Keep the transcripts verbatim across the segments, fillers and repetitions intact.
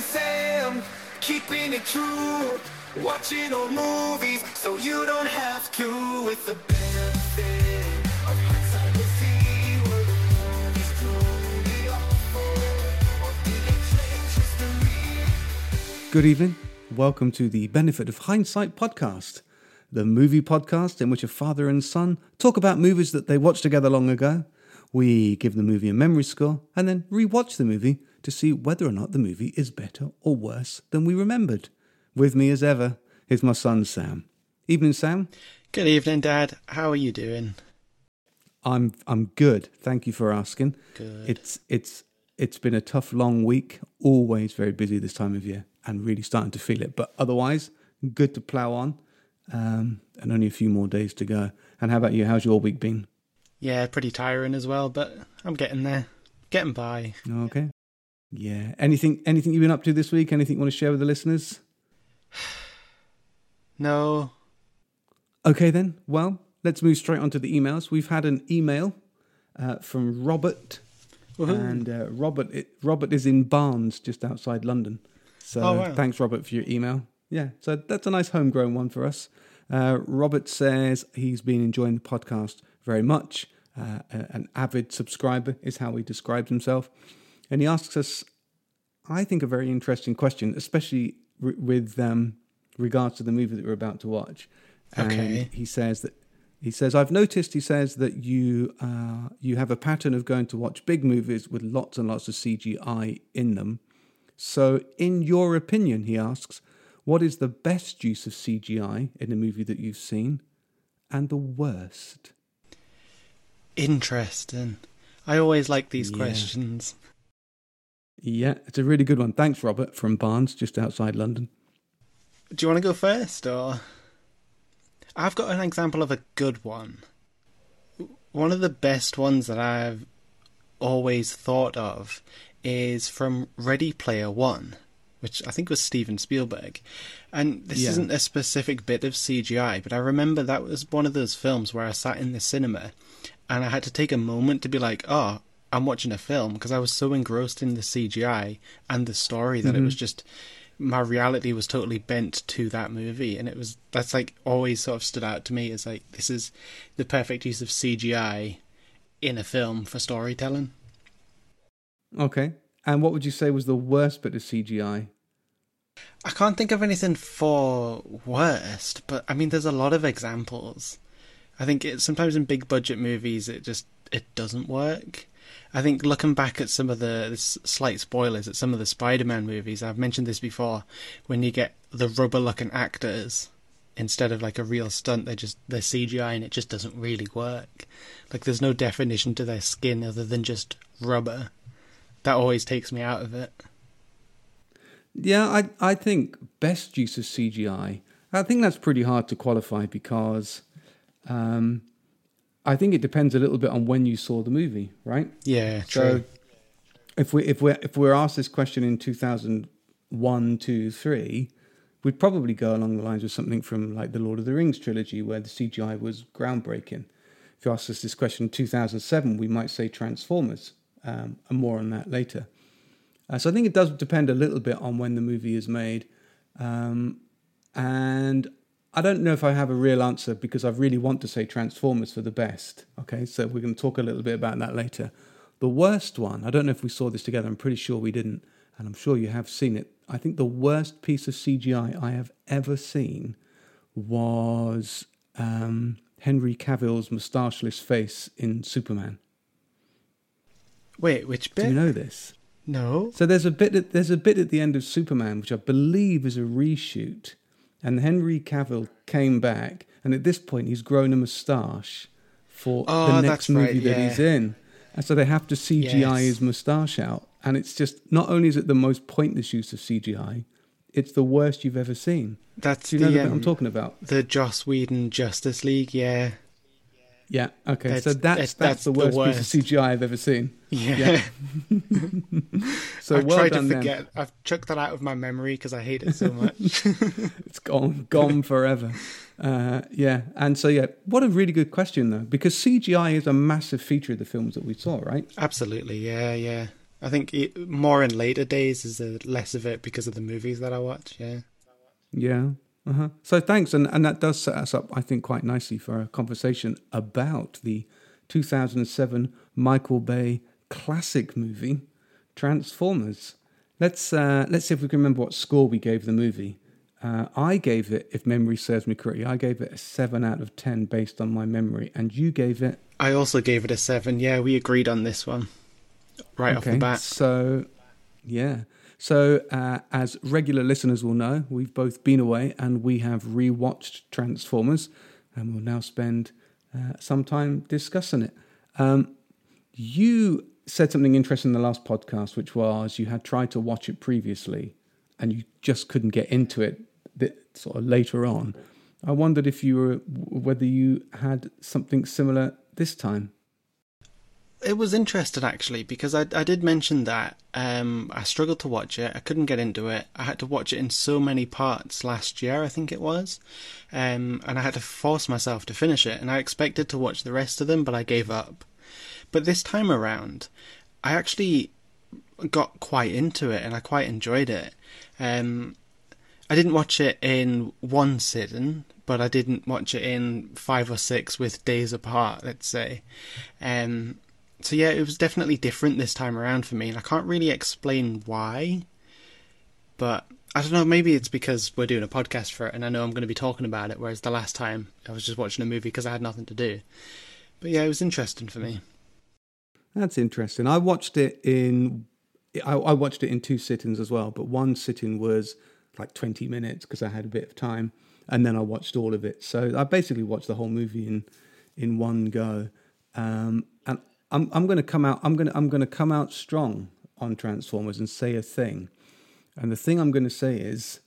Sam, keeping it true, watching old movies so you don't have to. With the benefit of hindsight, we'll see where the movies truly are, or did they change history? Good evening. Welcome to the Benefit of Hindsight podcast, the movie podcast in which a father and son talk about movies that they watched together long ago. We give the movie a memory score and then re-watch the movie to see whether or not the movie is better or worse than we remembered. With me as ever is my son Sam. Evening, Sam. Good evening, Dad. How are you doing? I'm I'm good. Thank you for asking. Good. It's it's it's been a tough long week. Always very busy this time of year, and really starting to feel it. But otherwise, good to plough on. Um, and only a few more days to go. And how about you? How's your week been? Yeah, pretty tiring as well, but I'm getting there. Getting by. Okay. Yeah. Anything anything you've been up to this week? Anything you want to share with the listeners? No. Okay then. Well, let's move straight on to the emails. We've had an email uh, from Robert. Woohoo. And uh, Robert it, Robert is in Barnes, just outside London. So Oh, wow. Thanks, Robert, for your email. Yeah, so that's a nice homegrown one for us. Uh, Robert says he's been enjoying the podcast very much. Uh, an avid subscriber is how he describes himself. And he asks us, I think, a very interesting question, especially r- with um, regards to the movie that we're about to watch. And Okay. he says that he says I've noticed. He says that you uh, you have a pattern of going to watch big movies with lots and lots of C G I in them. So, in your opinion, he asks, what is the best use of C G I in a movie that you've seen, and the worst? Interesting. I always like these Yeah. questions. Yeah, it's a really good one. Thanks, Robert, from Barnes, just outside London. Do you want to go first, or? I've got an example of a good one. One of the best ones that I've always thought of is from Ready Player One, which I think was Steven Spielberg. And this Yeah. isn't a specific bit of C G I, but I remember that was one of those films where I sat in the cinema and I had to take a moment to be like, oh, I'm watching a film, because I was so engrossed in the C G I and the story that Mhm. it was just, my reality was totally bent to that movie. And it was, that's like always sort of stood out to me as like, this is the perfect use of C G I in a film for storytelling. Okay. And what would you say was the worst bit of C G I? I can't think of anything for worst, but I mean, there's a lot of examples. I think it, sometimes in big budget movies, it just, it doesn't work. I think looking back at some of the, this slight spoilers, at some of the Spider-Man movies, I've mentioned this before, when you get the rubber looking actors instead of like a real stunt, they're just, they're C G I and it just doesn't really work. Like there's no definition to their skin other than just rubber. That always takes me out of it. Yeah, I I think best use of C G I, I think that's pretty hard to qualify because um, I think it depends a little bit on when you saw the movie, right? Yeah, So true. if we if we if we're asked this question in two thousand one, two, three, we'd probably go along the lines of something from like the Lord of the Rings trilogy, where the C G I was groundbreaking. If you asked us this question in two thousand seven, we might say Transformers, um, and more on that later. Uh, so I think it does depend a little bit on when the movie is made, um, and I don't know if I have a real answer because I really want to say Transformers for the best. Okay, so we're going to talk a little bit about that later. The worst one, I don't know if we saw this together, I'm pretty sure we didn't, and I'm sure you have seen it. I think the worst piece of C G I I have ever seen was um, Henry Cavill's moustacheless face in Superman. Wait, which bit? Do you know this? No. So there's a bit at, there's a bit at the end of Superman, which I believe is a reshoot, and Henry Cavill came back, and at this point he's grown a moustache for Oh, the that's next movie right, that yeah. he's in, and so they have to C G I Yes. his moustache out, and it's just not only is it the most pointless use of C G I, it's the worst you've ever seen. That's Do you know the, the bit um, I'm talking about? the Joss Whedon Justice League, yeah. Yeah, okay, That's- so that's that's- that's, that's the the worst, piece of worst. C G I I've ever seen. Yeah. So I've well tried done to them. forget. I've chucked that out of my memory because I hate it so much. It's gone, gone forever. Uh, yeah, and so yeah, what a really good question though, because C G I is a massive feature of the films that we saw, right? Absolutely, yeah, yeah. I think it, more in later days is uh, less of it because of the movies that I watch. Yeah. Yeah. Uh-huh. So thanks, and and that does set us up, I think, quite nicely for a conversation about the two thousand seven Michael Bay classic movie Transformers. Let's uh, let's see if we can remember what score we gave the movie. Uh, I gave it, if memory serves me correctly, I gave it a seven out of ten based on my memory, and you gave it. I also gave it a seven. Yeah, we agreed on this one right okay, off the bat. So, yeah. So, uh, as regular listeners will know, we've both been away and we have rewatched Transformers, and we'll now spend uh, some time discussing it. Um, you said something interesting in the last podcast, which was you had tried to watch it previously and you just couldn't get into it a bit sort of later on. I wondered if you were whether you had something similar this time. It was interesting, actually, because I I did mention that um, I struggled to watch it. I couldn't get into it. I had to watch it in so many parts last year, I think it was, um, and I had to force myself to finish it. And I expected to watch the rest of them, but I gave up. But this time around, I actually got quite into it, and I quite enjoyed it. Um, I didn't watch it in one sitting, but I didn't watch it in five or six with days apart, let's say. Um, so yeah, it was definitely different this time around for me, and I can't really explain why. But I don't know, maybe it's because we're doing a podcast for it, and I know I'm going to be talking about it, whereas the last time I was just watching a movie because I had nothing to do. But yeah, it was interesting for me. That's interesting. I watched it in I, I watched it in two sittings as well, but one sitting was like twenty minutes because I had a bit of time, and then I watched all of it. So I basically watched the whole movie in in one go. Um, and I'm I'm going to come out I'm going to I'm going to come out strong on Transformers and say a thing. And the thing I'm going to say is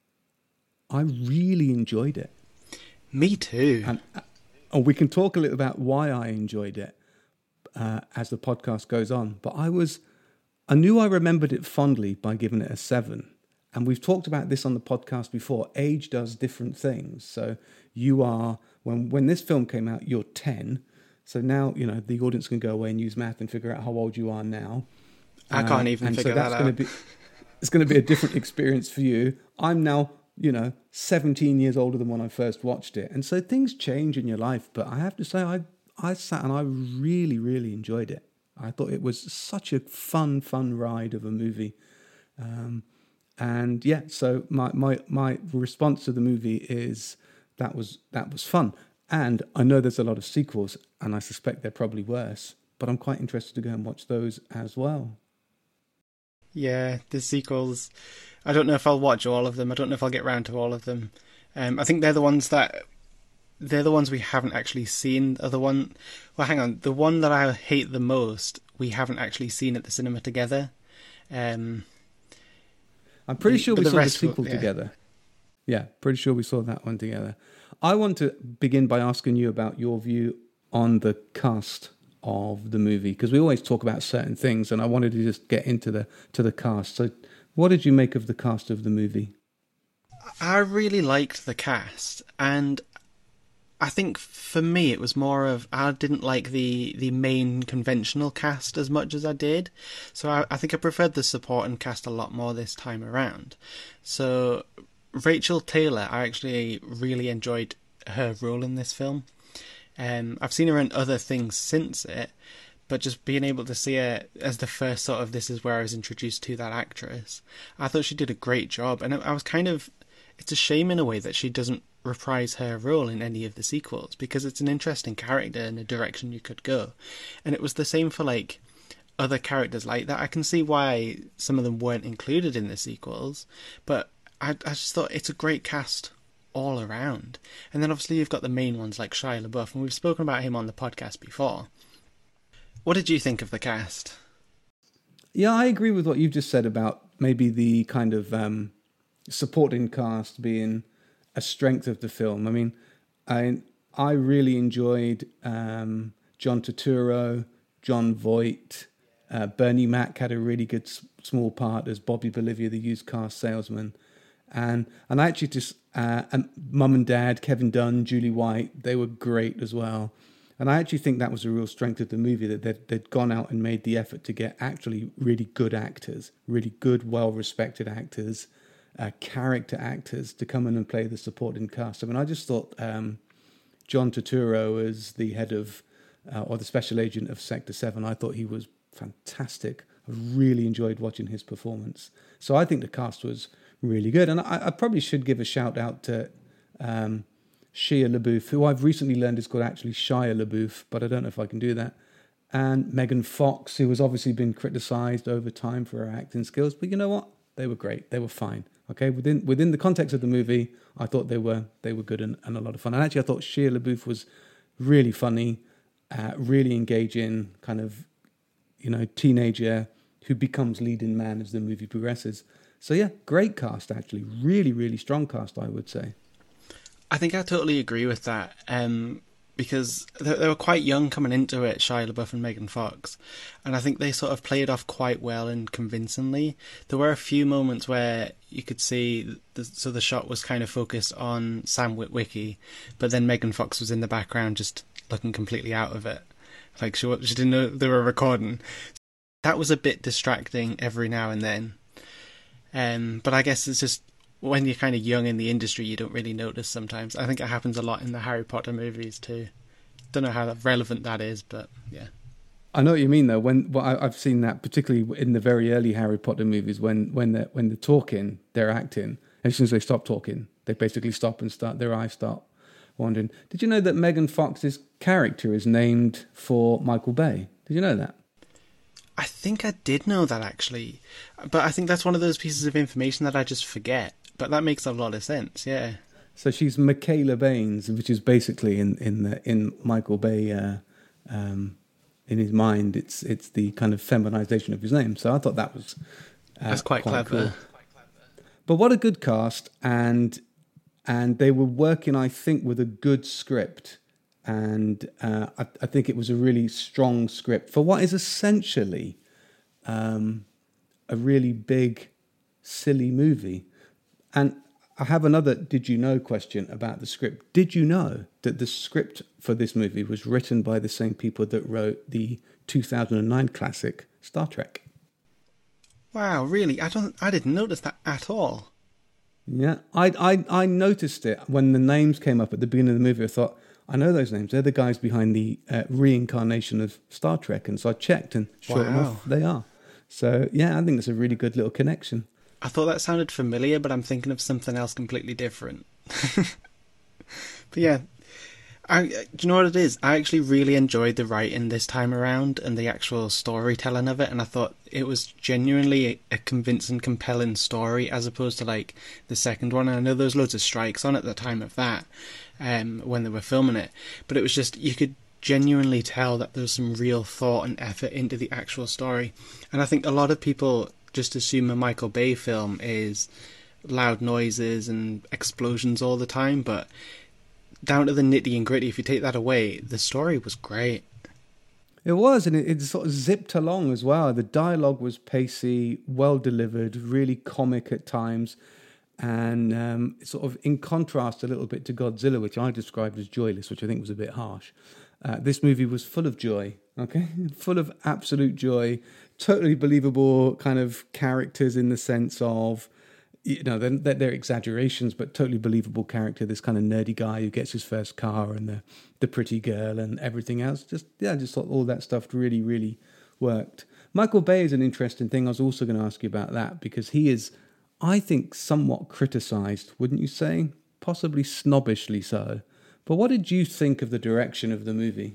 I really enjoyed it. Me too. And, and we can talk a little about why I enjoyed it uh, as the podcast goes on. But I was I knew I remembered it fondly by giving it a seven. And we've talked about this on the podcast before. Age does different things. So you are, when when this film came out, you're ten. So now, you know, the audience can go away and use math and figure out how old you are now. I can't uh, even and figure so that's that gonna out. Be, it's going to be a different experience for you. I'm now, you know, seventeen years older than when I first watched it. And so things change in your life. But I have to say, I, I sat and I really, really enjoyed it. I thought it was such a fun, fun ride of a movie. Um, and yeah, so my, my, my response to the movie is that was that was fun. And I know there's a lot of sequels, and I suspect they're probably worse, but I'm quite interested to go and watch those as well. Yeah, the sequels, I don't know if I'll watch all of them. I don't know if I'll get round to all of them. Um, I think they're the ones that... They're the ones we haven't actually seen. Are the one... Well, hang on. The one that I hate the most, we haven't actually seen at the cinema together. Um, I'm pretty the, sure we the saw the rest sequel will, yeah. together. Yeah, pretty sure we saw that one together. I want to begin by asking you about your view on the cast of the movie, because we always talk about certain things, and I wanted to just get into the to the cast. So what did you make of the cast of the movie? I really liked the cast, and I think for me it was more of I didn't like the, the main conventional cast as much as I did. So I, I think I preferred the supporting cast a lot more this time around. So Rachel Taylor, I actually really enjoyed her role in this film. Um, I've seen her in other things since it, but just being able to see her as the first sort of this is where I was introduced to that actress, I thought she did a great job. And I was kind of, it's a shame in a way that she doesn't reprise her role in any of the sequels, because it's an interesting character and a direction you could go. And it was the same for like other characters like that. I can see why some of them weren't included in the sequels, but I, I just thought it's a great cast all around. And then obviously you've got the main ones like Shia LaBeouf, and we've spoken about him on the podcast before. What did you think of the cast? Yeah, I agree with what you've just said about maybe the kind of um, supporting cast being a strength of the film. I mean, I I really enjoyed um, John Turturro, John Voight, uh, Bernie Mac had a really good s- small part as Bobby Bolivia, the used car salesman, and and I actually just uh, and Mum and Dad, Kevin Dunn, Julie White, they were great as well. And I actually think that was a real strength of the movie, that they'd, they'd gone out and made the effort to get actually really good actors, really good, well-respected actors, uh, character actors to come in and play the supporting cast. I mean, I just thought um, John Turturro as the head of, uh, or the special agent of Sector seven, I thought he was fantastic. I really enjoyed watching his performance. So I think the cast was really good. And I, I probably should give a shout out to um, Shia LaBeouf, who I've recently learned is called actually Shia LaBeouf, but I don't know if I can do that. And Megan Fox, who has obviously been criticised over time for her acting skills. But you know what? They were great. They were fine. Okay, within within the context of the movie, I thought they were they were good and, and a lot of fun. And actually, I thought Shia LaBeouf was really funny, uh, really engaging, kind of, you know, teenager who becomes leading man as the movie progresses. So yeah, great cast, actually. Really, really strong cast, I would say. I think I totally agree with that, um, because they, they were quite young coming into it, Shia LaBeouf and Megan Fox, and I think they sort of played off quite well and convincingly. There were a few moments where you could see, the, so the shot was kind of focused on Sam Witwicky, but then Megan Fox was in the background just looking completely out of it. Like she, she didn't know they were recording. That was a bit distracting every now and then. Um, but I guess it's just, when you're kind of young in the industry, you don't really notice sometimes. I think it happens a lot in the Harry Potter movies too. Don't know how relevant that is, but yeah. I know what you mean though. When well, I, I've seen that particularly in the very early Harry Potter movies, when when they're when they're talking, they're acting. As soon as they stop talking, they basically stop and start. Their eyes start wandering. Did you know that Megan Fox's character is named for Michael Bay? Did you know that? I think I did know that actually, but I think that's one of those pieces of information that I just forget. But that makes a lot of sense, yeah. So she's Michaela Baines, which is basically in in the in Michael Bay, uh, um, in his mind, it's it's the kind of feminization of his name. So I thought that was uh, that's quite, quite clever. Cool. But what a good cast, and and they were working, I think, with a good script, and uh, I, I think it was a really strong script for what is essentially um, a really big, silly movie. And I have another did you know question about the script. Did you know that the script for this movie was written by the same people that wrote the two thousand nine classic Star Trek? Wow, really? I don't I didn't notice that at all. Yeah, I I I noticed it when the names came up at the beginning of the movie. I thought, I know those names. They're the guys behind the uh, reincarnation of Star Trek. And so I checked, and sure wow. enough, they are. So yeah, I think that's a really good little connection. I thought that sounded familiar, but I'm thinking of something else completely different. But yeah, I, do you know what it is? I actually really enjoyed the writing this time around and the actual storytelling of it, and I thought it was genuinely a, a convincing, compelling story as opposed to like the second one. And I know there was loads of strikes on at the time of that, um, when they were filming it, but it was just, you could genuinely tell that there was some real thought and effort into the actual story. And I think a lot of people just assume a Michael Bay film is loud noises and explosions all the time, but down to the nitty and gritty, if you take that away, the story was great. It was, and it, it sort of zipped along as well. The dialogue was pacey, well delivered, really comic at times, and um, sort of in contrast a little bit to Godzilla, which I described as joyless, which I think was a bit harsh. Uh, this movie was full of joy, okay? Full of absolute joy, totally believable kind of characters in the sense of, you know, they're, they're exaggerations, but totally believable character. This kind of nerdy guy who gets his first car, and the, the pretty girl and everything else. Just, yeah, I just thought all that stuff really, really worked. Michael Bay is an interesting thing. I was also going to ask you about that, because he is, I think, somewhat criticised, wouldn't you say? Possibly snobbishly so. But what did you think of the direction of the movie?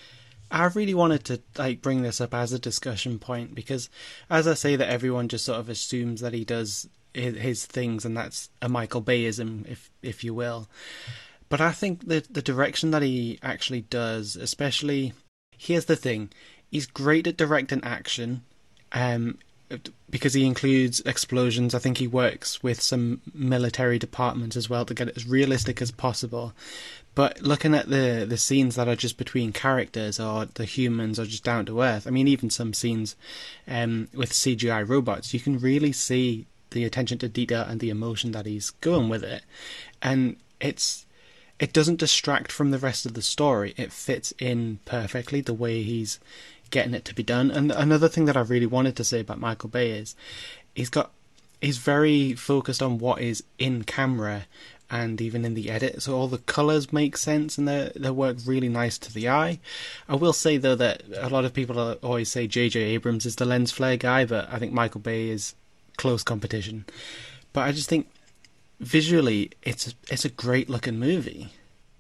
I really wanted to like bring this up as a discussion point, because as I say that everyone just sort of assumes that he does his, his things, and that's a Michael Bayism, if if you will. But I think that the direction that he actually does, especially, here's the thing, he's great at directing action, um, because he includes explosions. I think he works with some military departments as well to get it as realistic as possible. But looking at the, the scenes that are just between characters, or the humans, or just down to earth, I mean, even some scenes um, with C G I robots, you can really see the attention to detail and the emotion that he's going with it. And it's it doesn't distract from the rest of the story. It fits in perfectly the way he's getting it to be done. And another thing that I really wanted to say about Michael Bay is he's got he's very focused on what is in camera and even in the edit, so all the colours make sense and they they work really nice to the eye. I will say though that a lot of people always say J J Abrams is the lens flare guy, but I think Michael Bay is close competition. But I just think visually it's a, it's a great looking movie.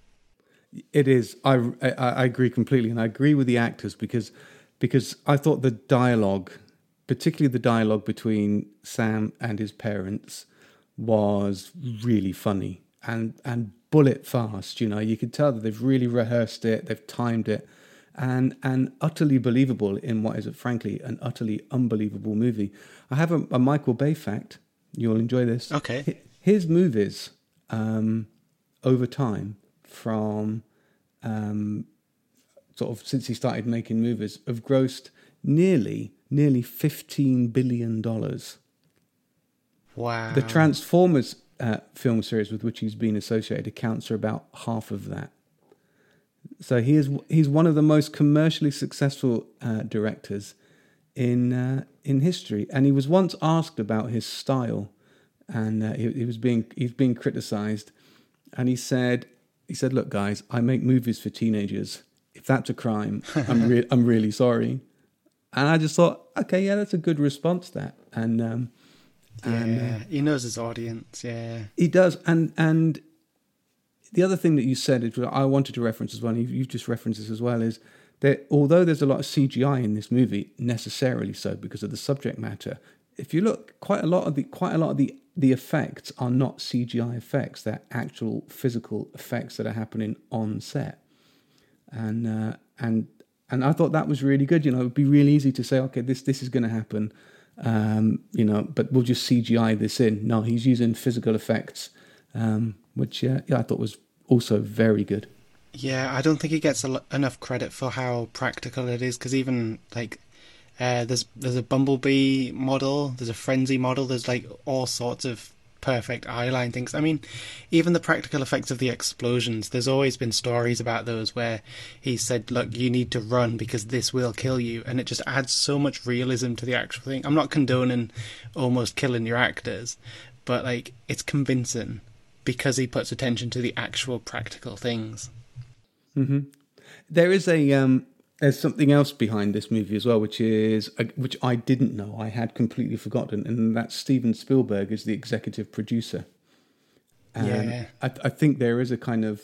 It is. I, I I agree completely, and I agree with the actors because because I thought the dialogue, particularly the dialogue between Sam and his parents, was really funny and and bullet fast. You know, you could tell that they've really rehearsed it, they've timed it, and and utterly believable in what is, frankly, an utterly unbelievable movie. I have a, a Michael Bay fact. You'll enjoy this. Okay. His movies, um, over time, from um, sort of since he started making movies, have grossed nearly nearly fifteen billion dollars. Wow. The Transformers uh, film series with which he's been associated accounts for about half of that. So he is he's one of the most commercially successful uh, directors in uh, in history. And he was once asked about his style, and uh, he, he was being he's being criticised, and he said he said, "Look, guys, I make movies for teenagers. If that's a crime, I'm re- I'm really sorry." And I just thought, okay, yeah, that's a good response to that. And um, and yeah, uh, he knows his audience. Yeah, he does. And and the other thing that you said, is I wanted to reference as well, and you've, you've just referenced this as well, is that although there's a lot of C G I in this movie, necessarily so because of the subject matter, if you look, quite a lot of the quite a lot of the the effects are not C G I effects; they're actual physical effects that are happening on set. And uh, and and I thought that was really good. You know, it would be really easy to say, okay, this this is going to happen, um, you know, but we'll just C G I this in. No, he's using physical effects, um, which uh, yeah, I thought was also very good. Yeah, I don't think he gets a lo- enough credit for how practical it is, because even like uh, there's there's a Bumblebee model, there's a Frenzy model, there's like all sorts of perfect eyeline things. I mean, even the practical effects of the explosions, there's always been stories about those where he said, look, you need to run because this will kill you, and it just adds so much realism to the actual thing. I'm not condoning almost killing your actors, but like it's convincing because he puts attention to the actual practical things. Mm-hmm. There is a um, there's something else behind this movie as well, which is uh, which I didn't know, I had completely forgotten, and that's Steven Spielberg is the executive producer. And yeah, I, I think there is a kind of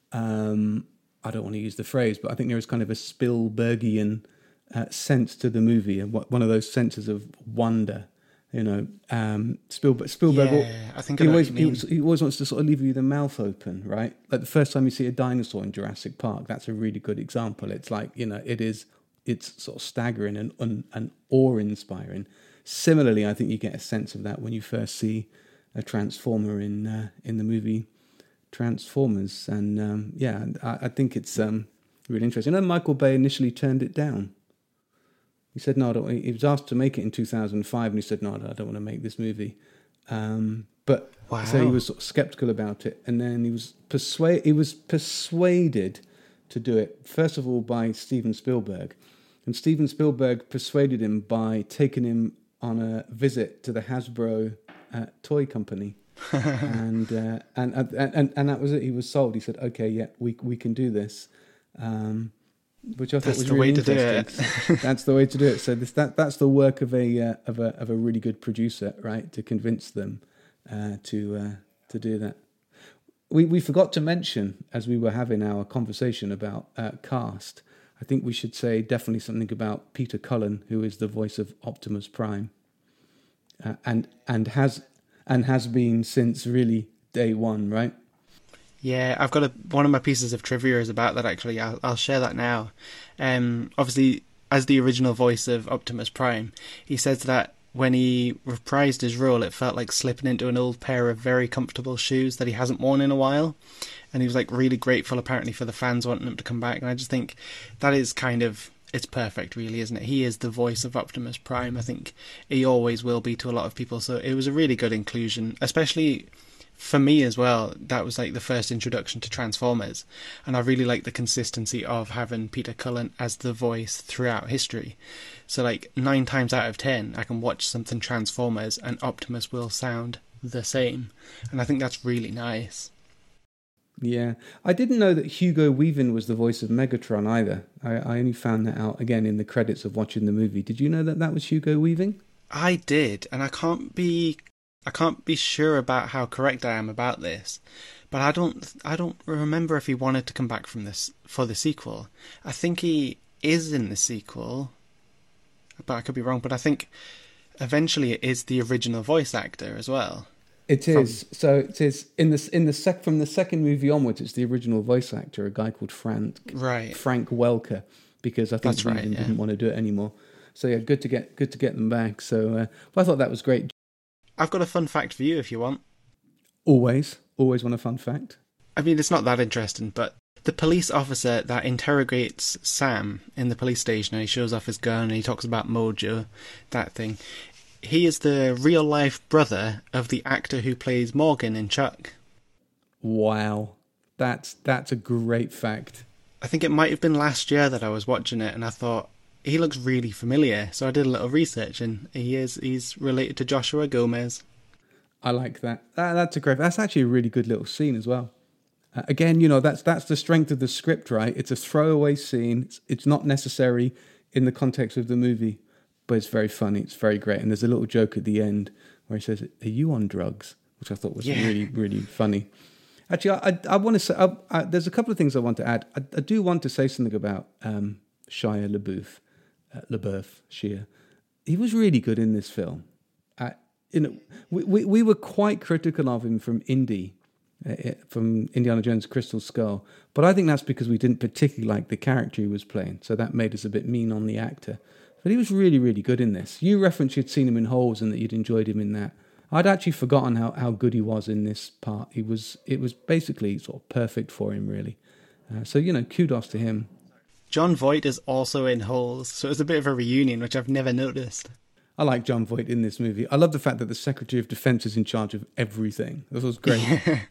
um, I don't want to use the phrase, but I think there is kind of a Spielbergian uh, sense to the movie, and what one of those senses of wonder. You know, um, Spielberg. Spielberg. yeah, I think I he know always what you he, mean. he always wants to sort of leave you with the mouth open, right? Like the first time you see a dinosaur in Jurassic Park, that's a really good example. It's like, you know, it is, it's sort of staggering and and, and awe-inspiring. Similarly, I think you get a sense of that when you first see a transformer in uh, in the movie Transformers, and um, yeah, I, I think it's um, really interesting. And Michael Bay initially turned it down. He said, no, I don't, he was asked to make it in two thousand five, and he said, no, I don't want to make this movie. Um, but Wow. so he was sort of skeptical about it. And then he was, persuade, he was persuaded to do it, first of all, by Steven Spielberg. And Steven Spielberg persuaded him by taking him on a visit to the Hasbro uh, toy company. and, uh, and, and, and and that was it. He was sold. He said, okay, yeah, we we can do this. Um Which I thought That's was the really way to do interesting. it. That's the way to do it. So this that that's the work of a uh, of a of a really good producer, right? To convince them uh, to uh, to do that. We we forgot to mention as we were having our conversation about uh, cast. I think we should say definitely something about Peter Cullen, who is the voice of Optimus Prime, uh, and and has and has been since really day one, right? Yeah, I've got a, one of my pieces of trivia is about that actually. I'll, I'll share that now. Um, obviously, as the original voice of Optimus Prime, he says that when he reprised his role, it felt like slipping into an old pair of very comfortable shoes that he hasn't worn in a while. And he was like really grateful apparently for the fans wanting him to come back. And I just think that is kind of, it's perfect really, isn't it? He is the voice of Optimus Prime. I think he always will be to a lot of people. So it was a really good inclusion, especially for me as well, that was like the first introduction to Transformers, and I really like the consistency of having Peter Cullen as the voice throughout history. So like nine times out of ten, I can watch something Transformers and Optimus will sound the same, and I think that's really nice. Yeah, I didn't know that Hugo Weaving was the voice of Megatron either. I, I only found that out again in the credits of watching the movie. Did you know that that was Hugo Weaving? I did, and I can't be, I can't be sure about how correct I am about this, but I don't, I don't remember if he wanted to come back from this for the sequel. I think he is in the sequel, but I could be wrong. But I think eventually it is the original voice actor as well. It is. From... So it is in the in the sec from the second movie onwards. It's the original voice actor, a guy called Frank right. Frank Welker, because I think That's he right, yeah. didn't want to do it anymore. So yeah, good to get good to get them back. So uh, well, I thought that was great. I've got a fun fact for you if you want. Always, always want a fun fact. I mean, it's not that interesting, but the police officer that interrogates Sam in the police station, and he shows off his gun and he talks about Mojo, that thing. He is the real-life brother of the actor who plays Morgan in Chuck. Wow. That's that's a great fact. I think it might have been last year that I was watching it, and I thought, he looks really familiar. So I did a little research, and he is he's related to Joshua Gomez. I like that. that that's a great... That's actually a really good little scene as well. Uh, again, you know, that's that's the strength of the script, right? It's a throwaway scene. It's, it's not necessary in the context of the movie. But it's very funny. It's very great. And there's a little joke at the end where he says, "Are you on drugs?" Which I thought was yeah. really, really funny. Actually, I, I, I want to say, I, I, there's a couple of things I want to add. I, I do want to say something about um, Shia LaBeouf. Uh, LaBeouf, Shia. He was really good in this film. Uh, you know, we, we, we were quite critical of him from Indy, uh, from Indiana Jones' Crystal Skull. But I think that's because we didn't particularly like the character he was playing. So that made us a bit mean on the actor. But he was really, really good in this. You referenced you'd seen him in Holes and that you'd enjoyed him in that. I'd actually forgotten how, how good he was in this part. He was It was basically sort of perfect for him, really. Uh, so, you know, kudos to him. John Voight is also in Holes, so it's a bit of a reunion, which I've never noticed. I like John Voight in this movie. I love the fact that the Secretary of Defense is in charge of everything. That was great. Yeah.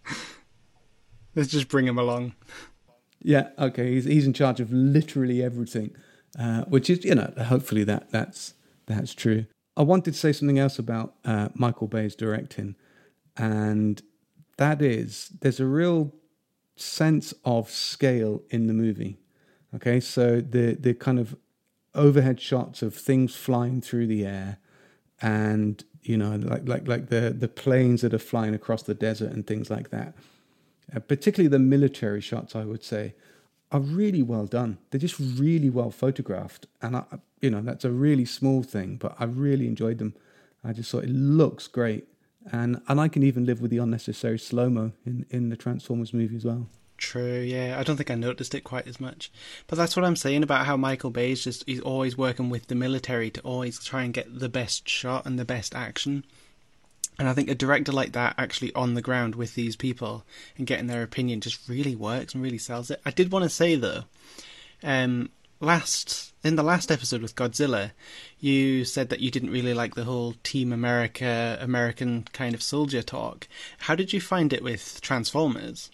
Let's just bring him along. Yeah, okay. He's, he's in charge of literally everything. Uh, which is, you know, hopefully that that's that's true. I wanted to say something else about uh, Michael Bay's directing, and that is there's a real sense of scale in the movie. Okay, so the the kind of overhead shots of things flying through the air, and you know, like like like the the planes that are flying across the desert and things like that. Uh, particularly the military shots, I would say, are really well done. They're just really well photographed. And, I, you know, that's a really small thing, but I really enjoyed them. I just thought it looks great. And and I can even live with the unnecessary slow-mo in, in the Transformers movie as well. True, yeah. I don't think I noticed it quite as much. But that's what I'm saying about how Michael Bay's just, he's always working with the military to always try and get the best shot and the best action. And I think a director like that actually on the ground with these people and getting their opinion just really works and really sells it. I did want to say though, um, last in the last episode with Godzilla, you said that you didn't really like the whole Team America, American kind of soldier talk. How did you find it with Transformers?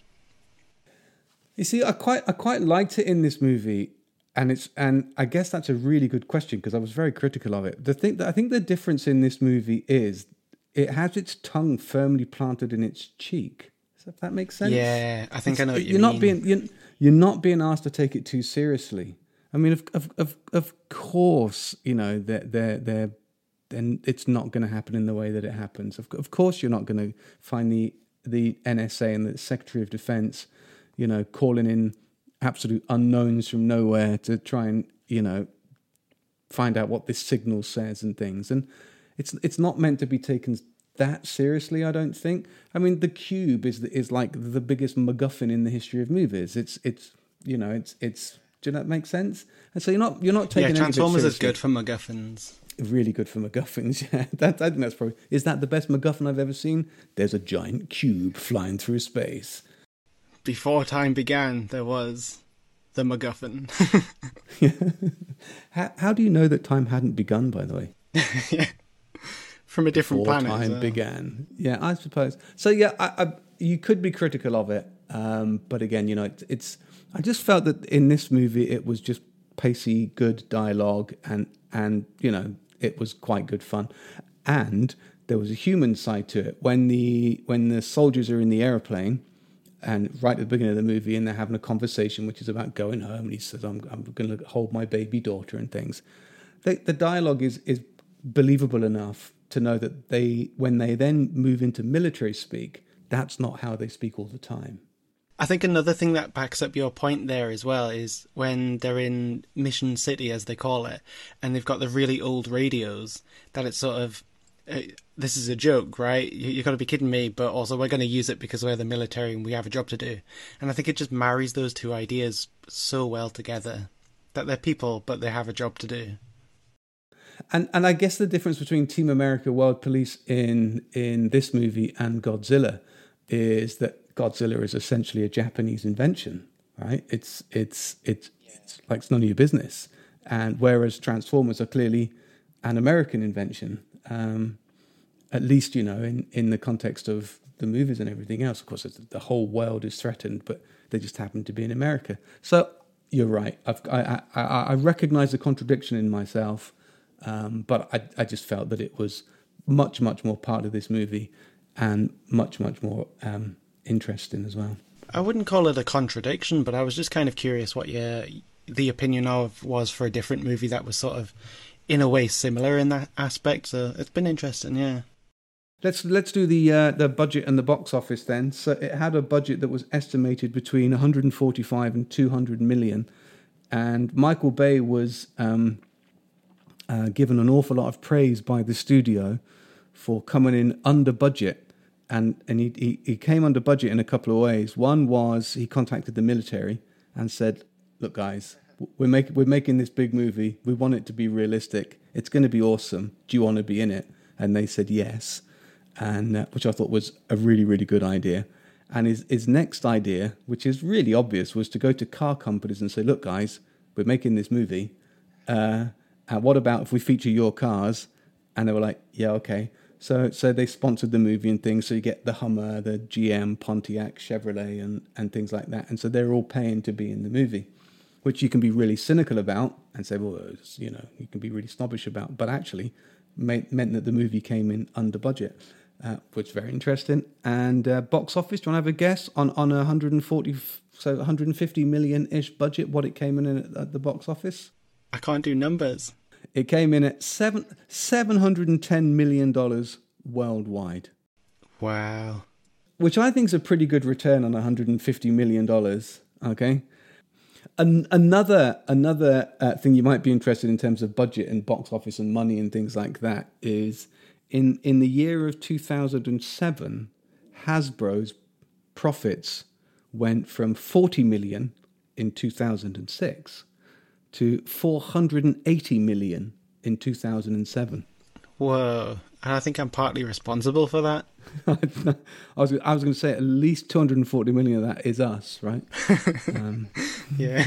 You see, I quite I quite liked it in this movie. And it's and I guess that's a really good question because I was very critical of it. The thing that I think the difference in this movie is it has its tongue firmly planted in its cheek. Does that make sense? Yeah, I think it's, I know what you you're mean. Not being, you're, you're not being asked to take it too seriously. I mean, of of of, of course, you know, they're, they're, they're, then it's not going to happen in the way that it happens. Of, of course, you're not going to find the, the N S A and the Secretary of Defense, you know, calling in absolute unknowns from nowhere to try and, you know, find out what this signal says and things. And It's it's not meant to be taken that seriously, I don't think. I mean, the Cube is is like the biggest MacGuffin in the history of movies. It's it's you know it's it's. Do that make sense? And so you're not you're not taking. Yeah, Transformers is good for MacGuffins. Really good for MacGuffins. Yeah, that I think that's probably is that the best MacGuffin I've ever seen. There's a giant cube flying through space. Before time began, there was the MacGuffin. Yeah. how, how do you know that time hadn't begun? By the way. Yeah. From a different before planet. as time well. began. Yeah, I suppose. So yeah, I, I, you could be critical of it, um, but again, you know, it's, it's. I just felt that in this movie, it was just pacey, good dialogue, and and you know, it was quite good fun, and there was a human side to it. When the when the soldiers are in the airplane, and right at the beginning of the movie, and they're having a conversation which is about going home, and he says, "I'm I'm going to hold my baby daughter," and things. The, the dialogue is is believable enough to know that they, when they then move into military speak, that's not how they speak all the time. I think another thing that backs up your point there as well is when they're in Mission City, as they call it, and they've got the really old radios, that it's sort of, uh, this is a joke, right? You, you've got to be kidding me, but also we're going to use it because we're the military and we have a job to do. And I think it just marries those two ideas so well together, that they're people, but they have a job to do. And and I guess the difference between Team America World Police in in this movie and Godzilla is that Godzilla is essentially a Japanese invention, right? It's it's it's, it's like it's none of your business. And whereas Transformers are clearly an American invention, um, at least, you know, in, in the context of the movies and everything else. Of course, the whole world is threatened, but they just happen to be in America. So you're right. I've, I, I I recognize the contradiction in myself. Um, but I, I just felt that it was much, much more part of this movie and much, much more um, interesting as well. I wouldn't call it a contradiction, but I was just kind of curious what your the opinion of was for a different movie that was sort of, in a way, similar in that aspect. So it's been interesting, yeah. Let's let's do the uh, the budget and the box office then. So it had a budget that was estimated between one hundred forty-five and two hundred million, and Michael Bay was. Um, Uh, given an awful lot of praise by the studio for coming in under budget, and and he, he he came under budget in a couple of ways. One was he contacted the military and said, "Look, guys, we're making we're making this big movie. We want it to be realistic. It's going to be awesome. Do you want to be in it?" And they said yes, and uh, which I thought was a really really good idea. And his his next idea, which is really obvious, was to go to car companies and say, "Look, guys, we're making this movie. Uh, And what about if we feature your cars?" And they were like, "Yeah, okay." So so they sponsored the movie and things. So you get the Hummer, the G M, Pontiac, Chevrolet, and, and things like that. And so they're all paying to be in the movie, which you can be really cynical about and say, well, it's, you know, you can be really snobbish about. But actually made, meant that the movie came in under budget, uh, which is very interesting. And uh, box office, do you want to have a guess on, on a one hundred forty, so one hundred fifty million-ish budget, what it came in at, at the box office? I can't do numbers. It came in at seven seven hundred and ten million dollars worldwide. Wow. Which I think is a pretty good return on one hundred and fifty million dollars. Okay. An- another another uh, thing you might be interested in terms of budget and box office and money and things like that is in in the year of two thousand seven, Hasbro's profits went from forty million in two thousand six. To four hundred eighty million in two thousand seven. Whoa. And I think I'm partly responsible for that. I was I was going to say at least two hundred forty million of that is us, right? um, yeah.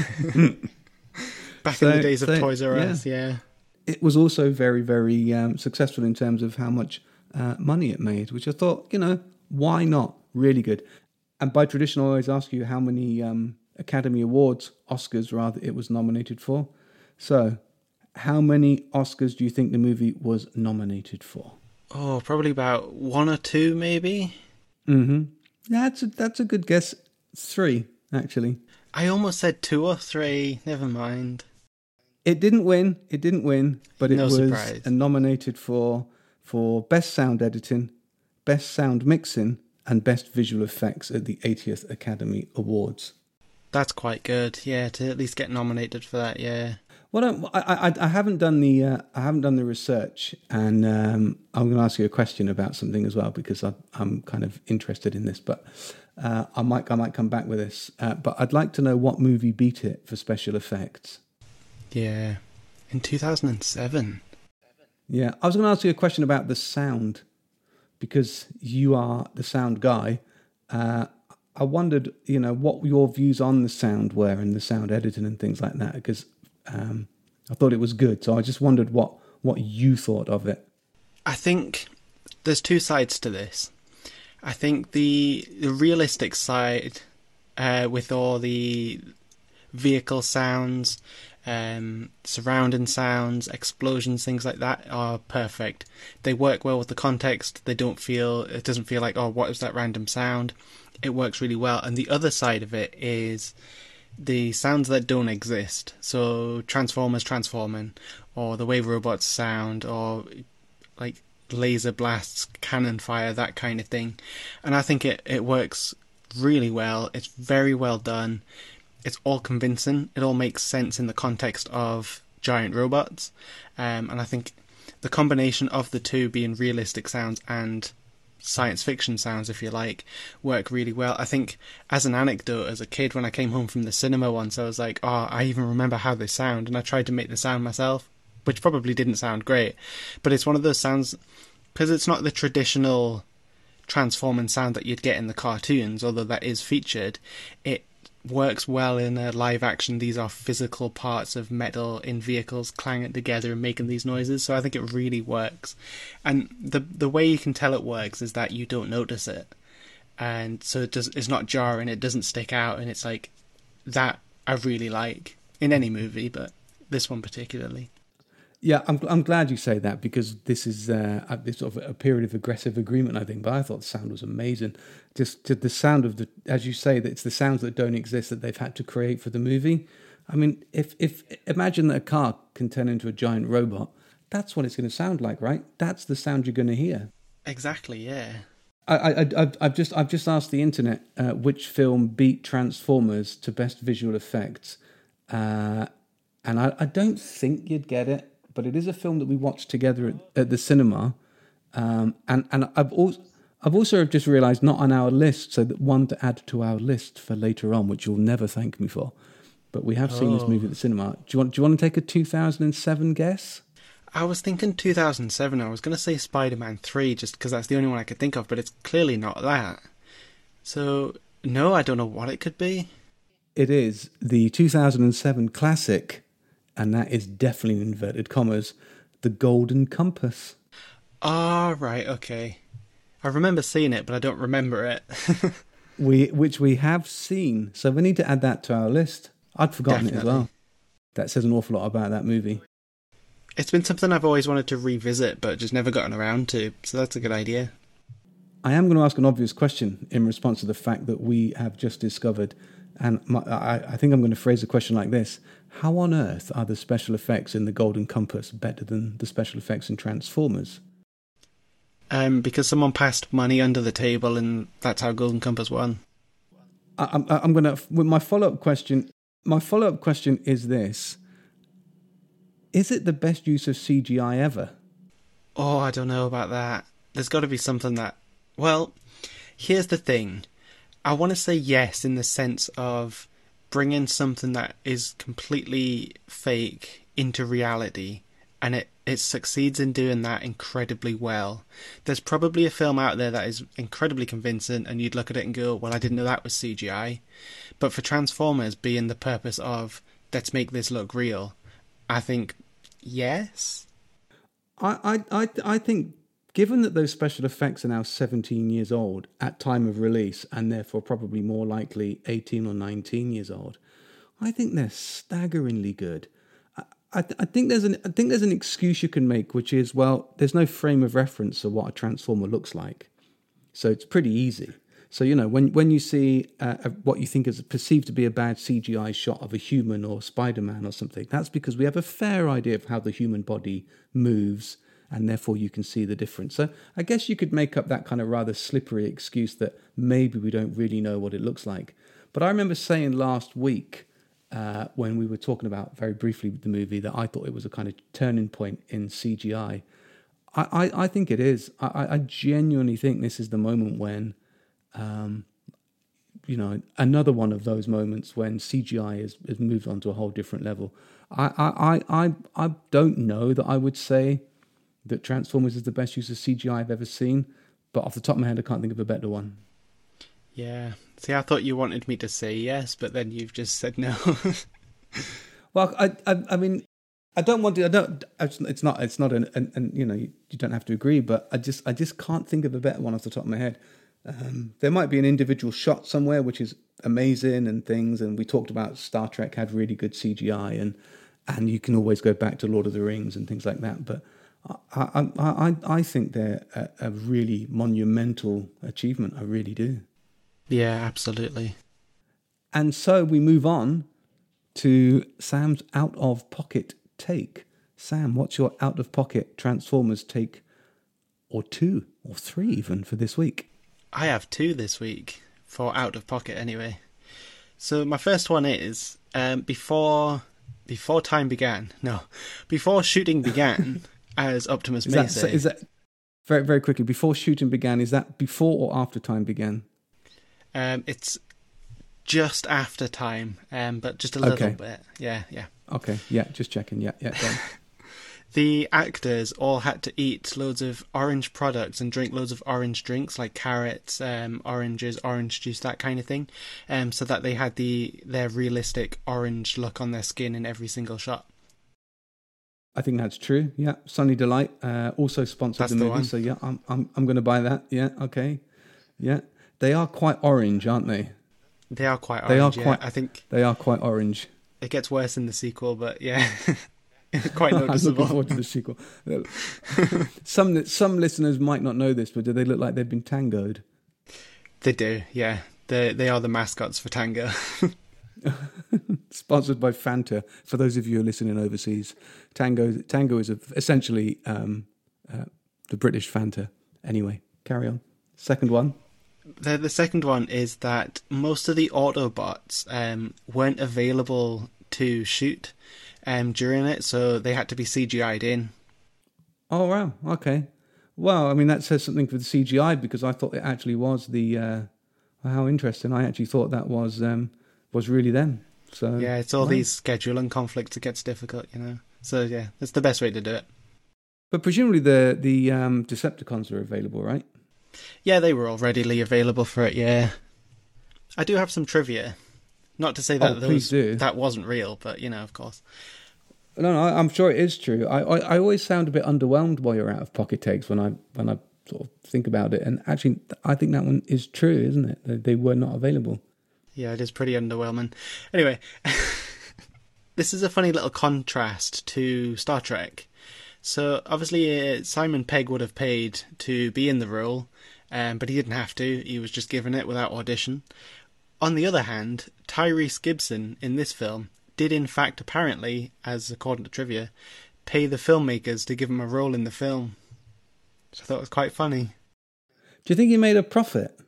Back so, in the days of so, Toys R yeah. Us, yeah. It was also very, very um, successful in terms of how much uh, money it made, which I thought, you know, why not? Really good. And by tradition, I always ask you how many... Um, Academy Awards, Oscars rather, it was nominated for. So, how many Oscars do you think the movie was nominated for? Oh, probably about one or two, maybe. Mm-hmm. That's a, that's a good guess. Three, actually. I almost said two or three. Never mind. It didn't win. It didn't win, but it No was surprise. nominated for for best sound editing, best sound mixing, and best visual effects at the eightieth Academy Awards. That's quite good, yeah. To at least get nominated for that, yeah. Well, I, I, I haven't done the uh, I haven't done the research, and um, I'm going to ask you a question about something as well because I, I'm kind of interested in this. But uh, I might I might come back with this. Uh, but I'd like to know what movie beat it for special effects. Yeah, in two thousand seven. Yeah, I was going to ask you a question about the sound because you are the sound guy. Uh, I wondered, you know, what your views on the sound were and the sound editing and things like that, because um, I thought it was good. So I just wondered what, what you thought of it. I think there's two sides to this. I think the the realistic side, uh, with all the vehicle sounds, um, surrounding sounds, explosions, things like that, are perfect. They work well with the context. They don't feel it doesn't feel like, oh, what is that random sound? It works really well. And the other side of it is the sounds that don't exist. So Transformers transforming, or the way robots sound, or like laser blasts, cannon fire, that kind of thing. And I think it, it works really well. It's very well done. It's all convincing. It all makes sense in the context of giant robots. Um, and I think the combination of the two, being realistic sounds and science fiction sounds, if you like, work really well. I think, as an anecdote, as a kid, when I came home from the cinema once, I was like, oh, I even remember how they sound. And I tried to make the sound myself, which probably didn't sound great. But it's one of those sounds, because it's not the traditional transforming sound that you'd get in the cartoons, although that is featured. It works well in a live action. These are physical parts of metal in vehicles clanging together and making these noises, so I think it really works. And the the way you can tell it works is that you don't notice it, and so it does, it's not jarring, it doesn't stick out, and it's like, that I really like in any movie, but this one particularly. Yeah, I'm I'm glad you say that, because this is uh, a- this sort of a period of aggressive agreement, I think. But I thought the sound was amazing. Just to the sound of the, as you say, that it's the sounds that don't exist that they've had to create for the movie. I mean, if if imagine that a car can turn into a giant robot, that's what it's going to sound like, right? That's the sound you're going to hear. Exactly, yeah. I, I, I- I've, I've just, I've just asked the internet uh, which film beat Transformers to best visual effects, uh, and I, I don't think you'd get it, but it is a film that we watched together at, at the cinema, um, and and I've also, I've also just realised, not on our list, so that one to add to our list for later on, which you'll never thank me for, but we have seen this Oh. movie at the cinema. Do you want, do you want to take a two thousand seven guess? I was thinking two thousand seven. I was going to say Spider-Man three, just because that's the only one I could think of, but it's clearly not that. So, no, I don't know what it could be. It is the two thousand seven classic, and that is definitely in inverted commas, The Golden Compass. Ah, right, okay. I remember seeing it, but I don't remember it. We, which we have seen, so we need to add that to our list. I'd forgotten it as Definitely. well. That says an awful lot about that movie. It's been something I've always wanted to revisit, but just never gotten around to, so that's a good idea. I am going to ask an obvious question in response to the fact that we have just discovered, and my, I, I think I'm going to phrase a question like this: how on earth are the special effects in The Golden Compass better than the special effects in Transformers? Um, because someone passed money under the table, and that's how Golden Compass won. I, I'm, I'm going to, with my follow-up question, my follow-up question is this: is it the best use of C G I ever? Oh, I don't know about that. There's got to be something that... Well, here's the thing. I want to say yes in the sense of bringing something that is completely fake into reality, and it, it succeeds in doing that incredibly well. There's probably a film out there that is incredibly convincing, and you'd look at it and go, well, I didn't know that was C G I. But for Transformers being the purpose of, let's make this look real, I think yes. I, I, I, I think, given that those special effects are now seventeen years old at time of release, and therefore probably more likely eighteen or nineteen years old, I think they're staggeringly good. I, I, I think there's an I think there's an excuse you can make, which is, well, there's no frame of reference for what a transformer looks like, so it's pretty easy. So, you know, when when you see uh, a- what you think is perceived to be a bad C G I shot of a human or Spider-Man or something, that's because we have a fair idea of how the human body moves, and therefore you can see the difference. So I guess you could make up that kind of rather slippery excuse that maybe we don't really know what it looks like. But I remember saying last week, uh, when we were talking about very briefly the movie, that I thought it was a kind of turning point in C G I. I, I, I think it is. I, I I genuinely think this is the moment when, um, you know, another one of those moments when C G I has, has moved on to a whole different level. I, I, I, I I don't know that I would say that Transformers is the best use of C G I I've ever seen, but off the top of my head, I can't think of a better one. Yeah. See, I thought you wanted me to say yes, but then you've just said no. Well, I, I, I mean, I don't want to. I don't. It's not. It's not an. an, an you know, you, you don't have to agree, but I just. I just can't think of a better one off the top of my head. Um, there might be an individual shot somewhere which is amazing and things, and we talked about Star Trek had really good C G I, and and you can always go back to Lord of the Rings and things like that. But I I I, I think they're a, a really monumental achievement. I really do. Yeah, absolutely. And so we move on to Sam's out of pocket take. Sam, what's your out of pocket Transformers take, or two, or three even for this week? I have two this week, for out of pocket anyway. So my first one is, um, before before time began, no, before shooting began, as Optimus is may that, say. Is that, very, very quickly, before shooting began, is that before or after time began? Um, it's just after time, um, but just a little okay. bit. Yeah, yeah. Okay, yeah, just checking, yeah, yeah. The actors all had to eat loads of orange products and drink loads of orange drinks, like carrots, um, oranges, orange juice, that kind of thing, um, so that they had the their realistic orange look on their skin in every single shot. I think that's true. Yeah, Sunny Delight uh, also sponsored That's the the movie, one. so yeah, I'm I'm I'm going to buy that. Yeah, okay, yeah, they are quite orange, aren't they? They are quite orange. They are yeah. quite. I think they are quite orange. it gets worse in the sequel, but yeah. Quite I'm looking noticeable. forward to the sequel. some some listeners might not know this, but do they look like they've been tangoed? They do, yeah. They they are the mascots for Tango. Sponsored by Fanta. For those of you who are listening overseas, Tango Tango is a, essentially um, uh, the British Fanta. Anyway, carry on. Second one. The the second one is that most of the Autobots um, weren't available to shoot um, during it, so they had to be C G I'd in. Oh wow, okay. Well, I mean that says something for the C G I, because I thought it actually was the. Uh, how interesting! I actually thought that was um, was really them. So yeah, it's all wow. these scheduling conflicts. It gets difficult, you know. So yeah, it's the best way to do it. But presumably the the um, Decepticons are available, right? Yeah, they were all readily available for it. Yeah, I do have some trivia. Not to say that Oh, those, please do. that wasn't real, but you know, of course. No, no, I'm sure it is true. I, I, I always sound a bit underwhelmed by your out of pocket takes when I when I sort of think about it. And actually, I think that one is true, isn't it? They, they were not available. Yeah, it is pretty underwhelming. Anyway, this is a funny little contrast to Star Trek. So obviously, uh, Simon Pegg would have paid to be in the role, um, but he didn't have to. He was just given it without audition. On the other hand, Tyrese Gibson in this film did in fact apparently, as according to trivia, pay the filmmakers to give him a role in the film. Which I thought was quite funny. Do you think he made a profit?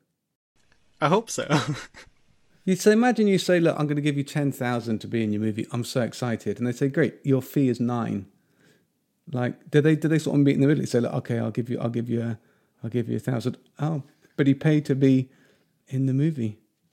I hope so. You say, imagine you say, look, I'm going to give you ten thousand to be in your movie. I'm so excited. And they say, great, your fee is nine. Like, do they do they sort of meet in the middle? They say, look, okay, I'll give you, I'll give you, a, I'll give you a thousand. Oh, but he paid to be in the movie.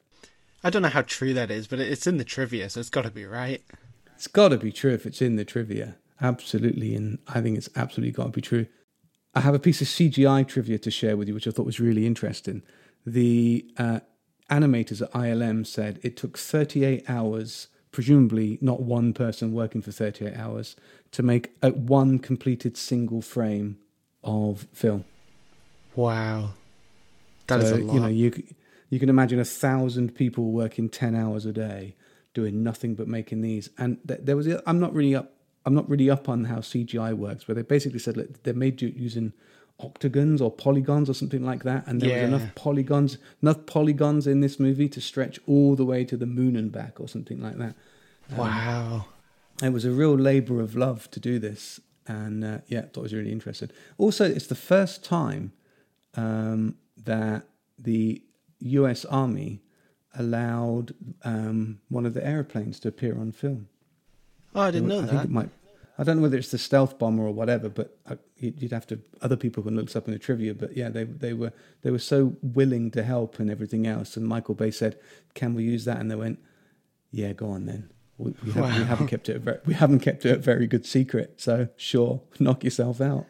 I don't know how true that is, but it's in the trivia, so it's got to be right. It's got to be true if it's in the trivia. Absolutely. And I think it's absolutely got to be true. I have a piece of C G I trivia to share with you, which I thought was really interesting. The uh, animators at I L M said it took thirty-eight hours, presumably not one person working for thirty-eight hours, to make a one completed single frame of film. Wow. That so, is a lot. You know, you, you can imagine a thousand people working ten hours a day doing nothing but making these. And th- there was, I'm not really up, I'm not really up on how C G I works, but they basically said look, they're made using octagons or polygons or something like that, and there Yeah. was enough polygons, enough polygons in this movie to stretch all the way to the moon and back, or something like that. Um, Wow. It was a real labour of love to do this, and uh, yeah, I thought it was really interesting. Also, it's the first time um, that the U S Army allowed um, one of the airplanes to appear on film. Oh, I didn't know I that. think it might. I don't know whether it's the stealth bomber or whatever, but I, you'd have to. Other people can look this up in the trivia. But yeah, they they were they were so willing to help and everything else. And Michael Bay said, "Can we use that?" And they went, "Yeah, go on then. We, we, have, Wow. we haven't kept it. A very, we haven't kept it a very good secret. So sure, knock yourself out."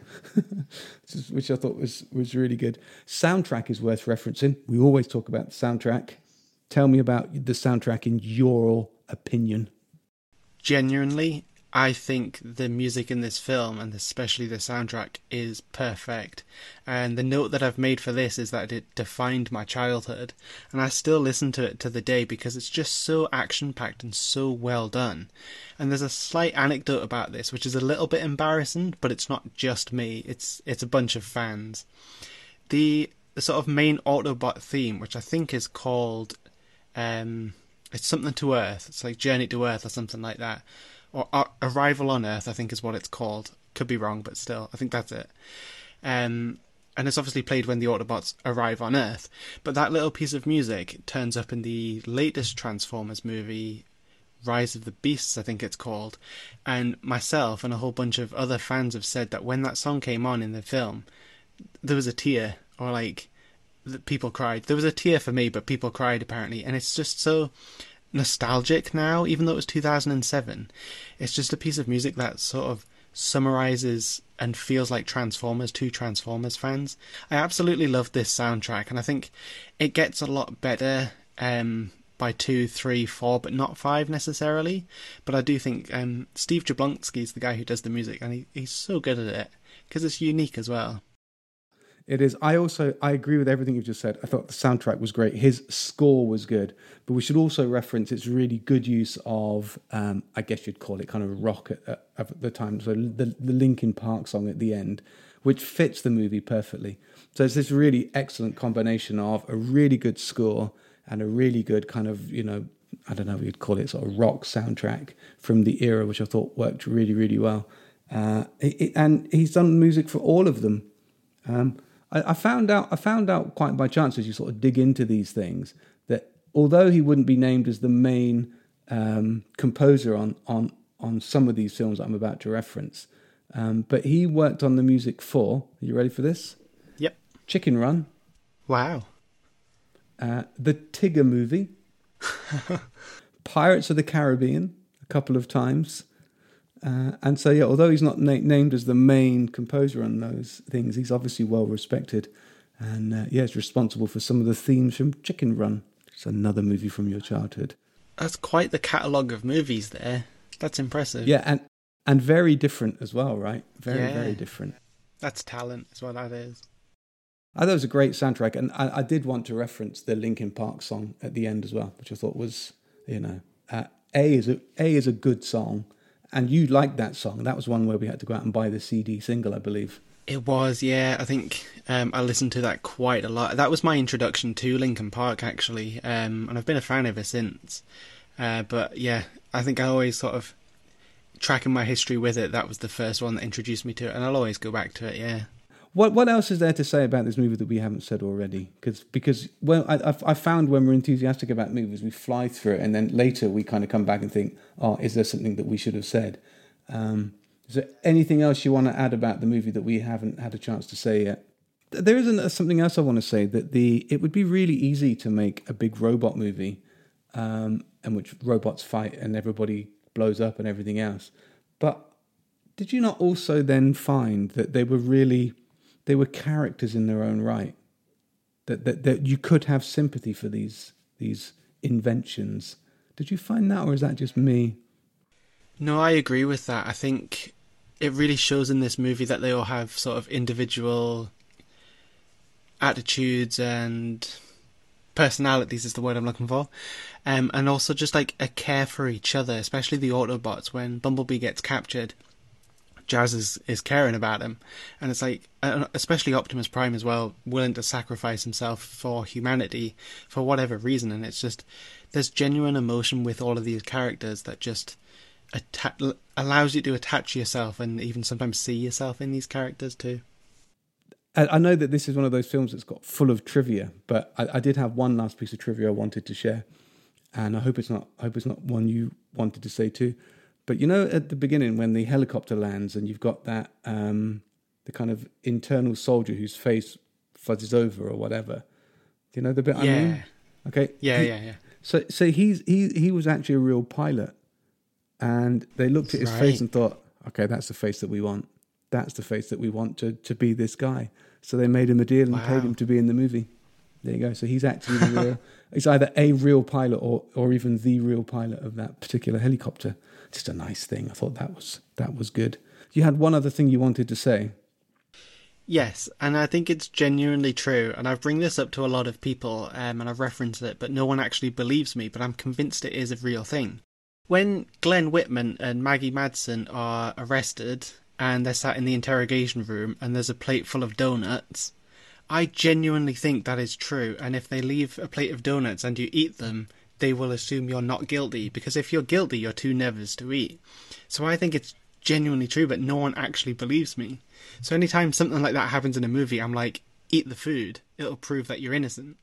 Which I thought was was really good. Soundtrack is worth referencing. We always talk about the soundtrack. Tell me about the soundtrack in your opinion. Genuinely, I think the music in this film, and especially the soundtrack, is perfect. And the note that I've made for this is that it defined my childhood, and I still listen to it to the day because it's just so action-packed and so well done. And there's a slight anecdote about this, which is a little bit embarrassing, but it's not just me, it's it's a bunch of fans. The, the sort of main Autobot theme, which I think is called, um, it's something to Earth, it's like Journey to Earth or something like that. Or uh, Arrival on Earth, I think is what it's called. Could be wrong, but still, I think that's it. Um, and it's obviously played when the Autobots arrive on Earth. But that little piece of music turns up in the latest Transformers movie, Rise of the Beasts, I think it's called. And myself and a whole bunch of other fans have said that when that song came on in the film, there was a tear, or like, the people cried. There was a tear for me, but people cried apparently. And it's just so nostalgic now, even though it was two thousand seven. It's just a piece of music that sort of summarizes and feels like Transformers to Transformers fans. I absolutely love this soundtrack, and I think it gets a lot better um, by two, three, four, but not five necessarily. But I do think um, Steve Jablonsky is the guy who does the music, and he, he's so good at it because it's unique as well. It is. I also, I agree with everything you've just said. I thought the soundtrack was great. His score was good. But we should also reference its really good use of, um, I guess you'd call it kind of rock at, at, at the time. So the, the Linkin Park song at the end, which fits the movie perfectly. So it's this really excellent combination of a really good score and a really good kind of, you know, I don't know what you'd call it, sort of rock soundtrack from the era, which I thought worked really, really well. Uh, it, it, and he's done music for all of them. Um, I found out I found out quite by chance, as you sort of dig into these things, that although he wouldn't be named as the main um, composer on, on on some of these films that I'm about to reference, um, but he worked on the music for, are you ready for this? Yep. Chicken Run. Wow. Uh, the Tigger movie. Pirates of the Caribbean, a couple of times. Uh, and so, yeah, although he's not na- named as the main composer on those things, he's obviously well respected. And, uh, yeah, he's responsible for some of the themes from Chicken Run. It's another movie from your childhood. That's quite the catalogue of movies there. That's impressive. Yeah, and, and very different as well, right? Very, yeah. very different. That's talent, is what that is. I thought it was a great soundtrack. And I, I did want to reference the Linkin Park song at the end as well, which I thought was, you know, uh, A is a A is a good song. And you liked that song. That was one where we had to go out and buy the C D single, I believe. It was, yeah. I think um, I listened to that quite a lot. That was my introduction to Linkin Park, actually. Um, and I've been a fan ever since. Uh, but, yeah, I think I always sort of, tracking my history with it, that was the first one that introduced me to it. And I'll always go back to it, yeah. What what else is there to say about this movie that we haven't said already? Cause, because well, I, I found when we're enthusiastic about movies, we fly through it, and then later we kind of come back and think, oh, is there something that we should have said? Um, is there anything else you want to add about the movie that we haven't had a chance to say yet? There isn't something else I want to say, that the it would be really easy to make a big robot movie um, in which robots fight and everybody blows up and everything else. But did you not also then find that they were really... They were characters in their own right. That, that that you could have sympathy for these these inventions. Did you find that, or is that just me? No, I agree with that. I think it really shows in this movie that they all have sort of individual attitudes and personalities is the word I'm looking for. Um, and also just like a care for each other, especially the Autobots. When Bumblebee gets captured, Jazz is, is caring about him, and it's like, especially Optimus Prime as well, willing to sacrifice himself for humanity for whatever reason. And it's just, there's genuine emotion with all of these characters that just atta- allows you to attach yourself and even sometimes see yourself in these characters too. I know that this is one of those films that's got full of trivia, but I, I did have one last piece of trivia I wanted to share, and I hope it's not I hope it's not one you wanted to say too. But you know, at the beginning when the helicopter lands and you've got that, um, the kind of internal soldier whose face fuzzes over or whatever. Do you know the bit yeah. I mean? Okay. Yeah, he, yeah, yeah. So, so he's he he was actually a real pilot, and they looked at his right. face and thought, okay, that's the face that we want. That's the face that we want to to be this guy. So they made him a deal and wow. paid him to be in the movie. There you go. So he's actually the real, he's either a real pilot or, or even the real pilot of that particular helicopter. Just a nice thing. I thought that was that was good. You had one other thing you wanted to say. Yes, and I think it's genuinely true, and I bring this up to a lot of people, um, and I've referenced it, but no one actually believes me, but I'm convinced it is a real thing. When Glenn Whitman and Maggie Madsen are arrested, and they're sat in the interrogation room, and there's a plate full of donuts, I genuinely think that is true, and if they leave a plate of donuts and you eat them, they will assume you're not guilty, because if you're guilty, you're too nervous to eat. So I think it's genuinely true, but no one actually believes me. So anytime something like that happens in a movie, I'm like, eat the food. It'll prove that you're innocent.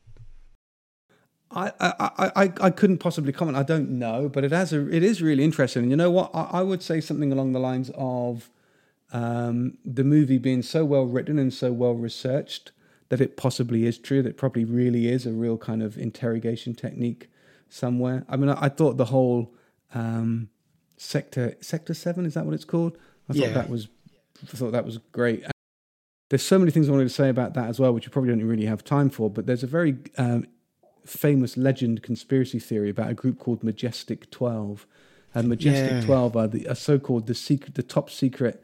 I, I, I, I couldn't possibly comment. I don't know, but it has a, it is really interesting. And you know what? I, I would say something along the lines of um, the movie being so well written and so well researched that it possibly is true. That it probably really is a real kind of interrogation technique somewhere. I mean, I, I thought the whole um, sector sector seven, is that what it's called? I thought Yeah. that was I thought that was great. And there's so many things I wanted to say about that as well, which you probably don't really have time for. But there's a very um, famous legend conspiracy theory about a group called Majestic twelve. And Majestic Yeah. twelve are the are so-called the secret, the top secret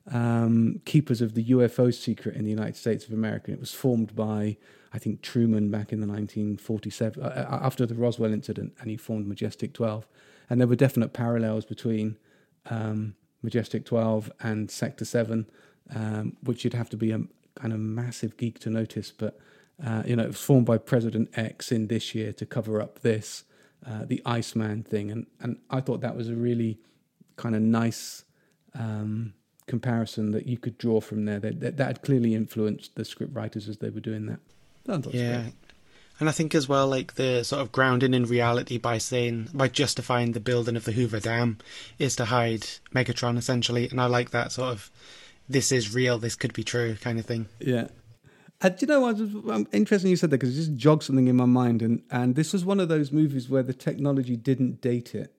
um, keepers of the U F O secret in the United States of America. It was formed by, I think, Truman back in the nineteen forty-seven, uh, after the Roswell incident, and he formed Majestic twelve. And there were definite parallels between um, Majestic twelve and Sector seven, um, which you'd have to be a kind of massive geek to notice. But, uh, you know, it was formed by President X in this year to cover up this, uh, the Iceman thing. And, and I thought that was a really kind of nice um, comparison that you could draw from there. That, that, that had clearly influenced the script writers as they were doing that. I thought it was Yeah. great. And I think as well, like the sort of grounding in reality by saying, by justifying the building of the Hoover Dam is to hide Megatron, essentially. And I like that sort of, this is real, this could be true kind of thing. Yeah. Uh, do you know what? I'm interesting you said that because it just jogged something in my mind. And, and this was one of those movies where the technology didn't date it.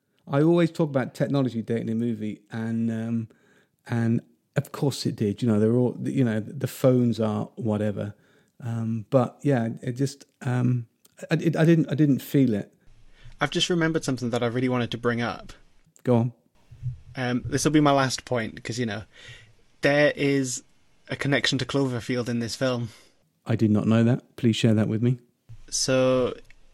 I always talk about technology dating a movie, and um, and of course it did. You know, they're all, you know, the phones are whatever. Um, but yeah, it just um, I, it, I didn't I didn't feel it. I've just remembered something that I really wanted to bring up. Go on. Um, this will be my last point because, you know, there is a connection to Cloverfield in this film. I did not know that. Please share that with me. So,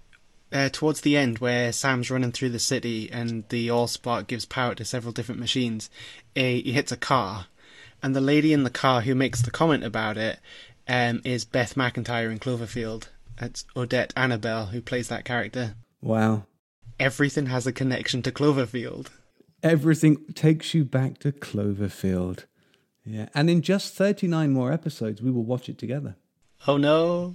uh, towards the end, where Sam's running through the city and the Allspark gives power to several different machines, a, he hits a car, and the lady in the car who makes the comment about it um, is Beth McIntyre in Cloverfield. It's Odette Annabelle who plays that character. Wow. Everything has a connection to Cloverfield. Everything takes you back to Cloverfield. Yeah. And in just thirty-nine more episodes, we will watch it together. Oh no.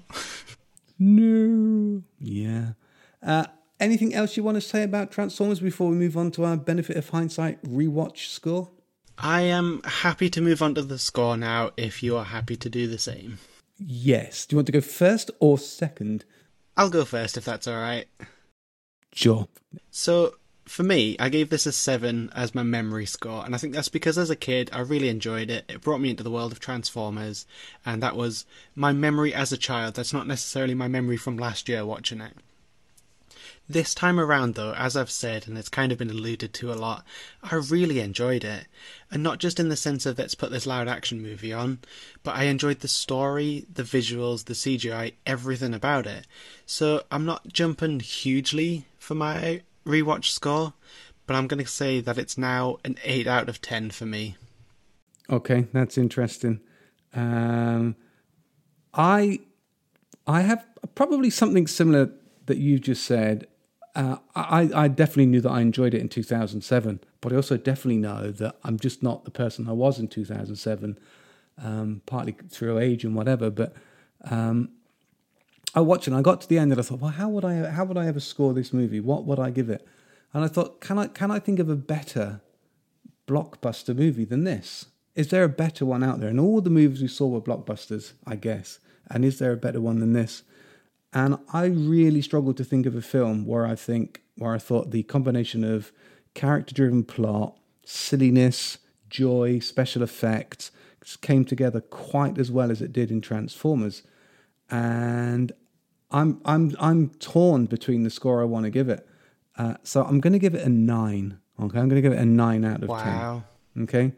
No. Yeah. Uh, anything else you want to say about Transformers before we move on to our benefit of hindsight rewatch score? I am happy to move on to the score now if you are happy to do the same. Yes. Do you want to go first or second? I'll go first if that's alright. Sure. So, for me, I gave this a seven as my memory score, and I think that's because as a kid I really enjoyed it. It brought me into the world of Transformers, and that was my memory as a child. That's not necessarily my memory from last year watching it. This time around, though, as I've said, and it's kind of been alluded to a lot, I really enjoyed it. And not just in the sense of let's put this loud action movie on, but I enjoyed the story, the visuals, the C G I, everything about it. So I'm not jumping hugely for my rewatch score, but I'm going to say that it's now an eight out of ten for me. Okay, that's interesting. Um, I I have probably something similar that you've just said. Uh, I, I definitely knew that I enjoyed it in two thousand seven, but I also definitely know that I'm just not the person I was in two thousand seven, um, partly through age and whatever. But um, I watched it and I got to the end and I thought, well, how would I how would I ever score this movie? What would I give it? And I thought, can I can I think of a better blockbuster movie than this? Is there a better one out there? And all the movies we saw were blockbusters, I guess. And is there a better one than this? And I really struggled to think of a film where I think, where I thought the combination of character-driven plot, silliness, joy, special effects came together quite as well as it did in Transformers. And I'm I'm I'm torn between the score I want to give it. Uh, so I'm going to give it a nine. Okay, I'm going to give it a nine out of Wow. ten. Okay,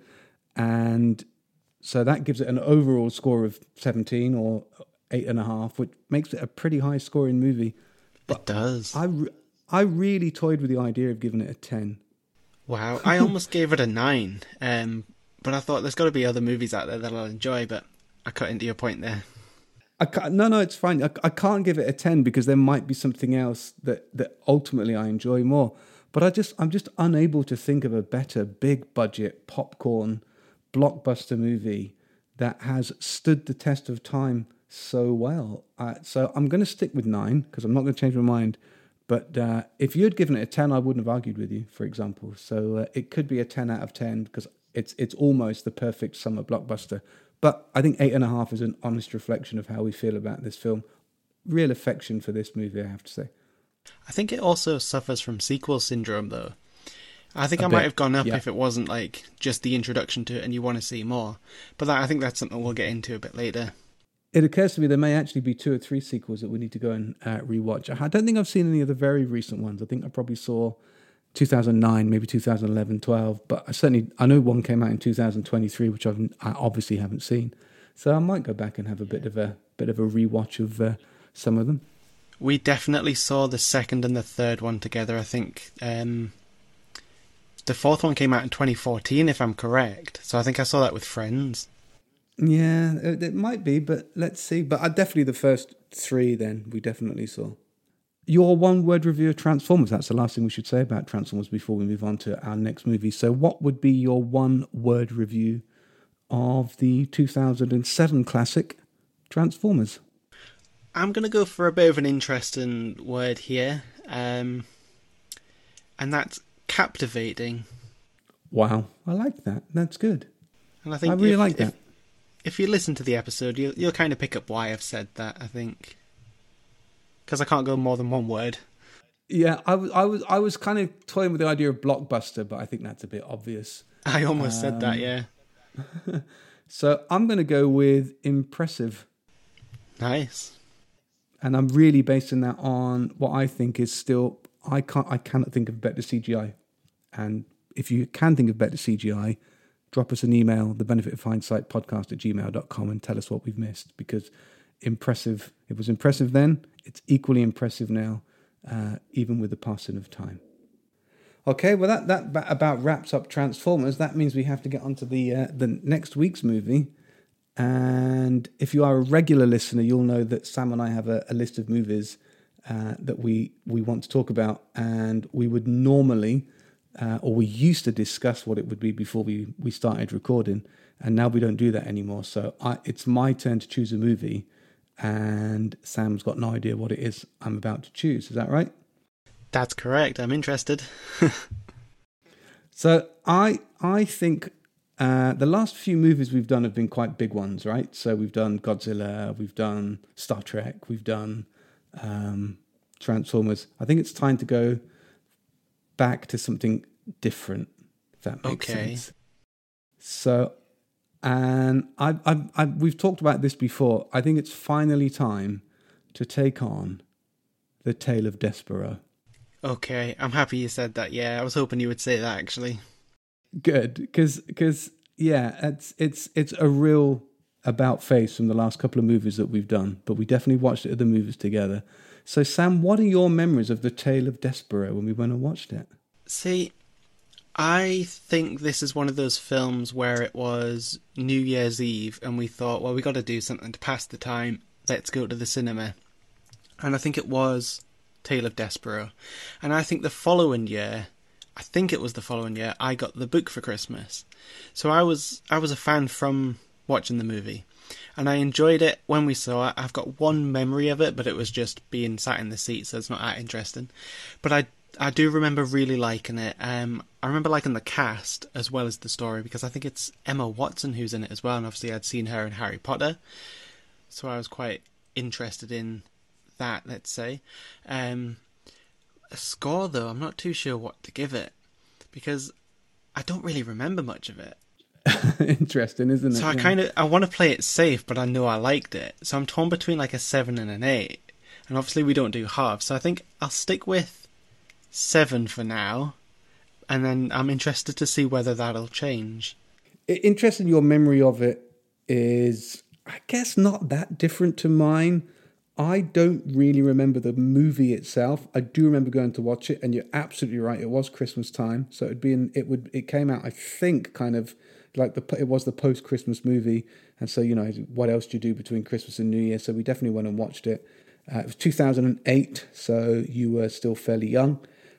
and so that gives it an overall score of seventeen or eight and a half, which makes it a pretty high scoring movie. It does. I re- I really toyed with the idea of giving it a ten. Wow. I almost gave it a nine, um, but I thought there's got to be other movies out there that I'll enjoy, but I cut into your point there. I can't, no, no, it's fine. I, I can't give it a ten because there might be something else that, that ultimately I enjoy more. But I just, I'm just unable to think of a better big budget popcorn blockbuster movie that has stood the test of time so well. Uh, so I'm going to stick with nine because I'm not going to change my mind. But uh, if you had given it a ten, I wouldn't have argued with you, for example. So uh, it could be a ten out of ten because it's it's almost the perfect summer blockbuster. But I think eight and a half is an honest reflection of how we feel about this film. Real affection for this movie, I have to say. I think it also suffers from sequel syndrome, though. I think A I bit, might have gone up yeah. if it wasn't like just the introduction to it and you want to see more. But that, I think that's something we'll get into a bit later. It occurs to me there may actually be two or three sequels that we need to go and uh, rewatch. I don't think I've seen any of the very recent ones. I think I probably saw two thousand nine, maybe two thousand eleven, twelve. But I certainly, I know one came out in two thousand twenty-three, which I've, I obviously haven't seen. So I might go back and have a bit of a bit of a rewatch of uh, some of them. We definitely saw the second and the third one together. I think um, the fourth one came out in twenty fourteen, if I'm correct. So I think I saw that with friends. Yeah, it, it might be, but let's see. But I definitely the first three. Then we definitely saw. Your one-word review of Transformers. That's the last thing we should say about Transformers before we move on to our next movie. So what would be your one-word review of the two thousand seven classic Transformers? I'm going to go for a bit of an interesting word here. Um, and that's captivating. Wow, I like that. That's good. And I think I really if, like if, that. If you listen to the episode, you'll, you'll kind of pick up why I've said that, I think. Because I can't go more than one word. Yeah, I was, I was, I was kind of toying with the idea of blockbuster, but I think that's a bit obvious. I almost um, said that, yeah. So I'm going to go with impressive. Nice. And I'm really basing that on what I think is still, I can't, I cannot think of better C G I. And if you can think of better C G I, drop us an email, the benefit of hindsight podcast at gmail dot com, and tell us what we've missed, because impressive, it was impressive then, it's equally impressive now, uh, even with the passing of time. Okay, well that, that about wraps up Transformers. That means we have to get on to the, uh, the next week's movie. And if you are a regular listener, you'll know that Sam and I have a, a list of movies uh, that we, we want to talk about, and we would normally, uh, or we used to discuss what it would be before we, we started recording, and now we don't do that anymore. So I, it's my turn to choose a movie, and Sam's got no idea what it is I'm about to choose. Is that right? That's correct. I'm interested. So I I think uh, the last few movies we've done have been quite big ones, right? So we've done Godzilla, we've done Star Trek, we've done um, Transformers. I think it's time to go back to something different, if that makes Okay. sense. So, and I, I, I, we've talked about this before. I think it's finally time to take on The Tale of Despero. Okay, I'm happy you said that. Yeah, I was hoping you would say that, actually. Good, because because yeah, it's it's it's a real about face from the last couple of movies that we've done, but we definitely watched it at the movies together. So Sam, what are your memories of The Tale of Despero when we went and watched it? See, I think this is one of those films where it was New Year's Eve and we thought, well, we got to do something to pass the time. Let's go to the cinema. And I think it was Tale of Despero. And I think the following year, I think it was the following year, I got the book for Christmas. So I was I was a fan from watching the movie. And I enjoyed it when we saw it. I've got one memory of it, but it was just being sat in the seat, so it's not that interesting. But I I do remember really liking it. Um, I remember liking the cast as well as the story, because I think it's Emma Watson who's in it as well, and obviously I'd seen her in Harry Potter. So I was quite interested in that, let's say. Um, a score, though, I'm not too sure what to give it, because I don't really remember much of it. Interesting, isn't it? So I Yeah. kind of I want to play it safe, but I know I liked it. So I'm torn between like a seven and an eight. and obviously we don't do halves, so I think I'll stick with seven for now, and then I'm interested to see whether that'll change. Interesting, your memory of it is, I guess, not that different to mine. I don't really remember the movie itself. I do remember going to watch it, and you're absolutely right. It was Christmas time, so it'd be in, it would it came out, I think, kind of like the it was the post Christmas movie, and so you know what else do you do between Christmas and New Year? So we definitely went and watched it. Uh, it was two thousand eight, so you were still fairly young,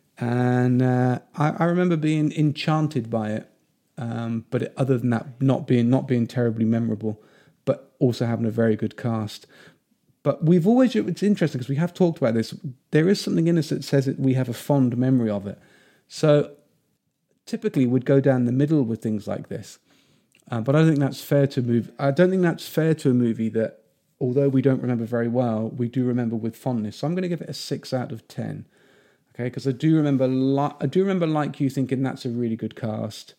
and uh, I, I remember being enchanted by it. Um, but it, other than that, not being not being terribly memorable, but also having a very good cast. But we've always, it's interesting because we have talked about this. There is something in us that says that we have a fond memory of it. So typically we'd go down the middle with things like this. Uh, but I don't think that's fair to move. I don't think that's fair to a movie that, although we don't remember very well, we do remember with fondness. So I'm going to give it a six out of ten. Okay, because I do remember, li- I do remember like you thinking that's a really good cast.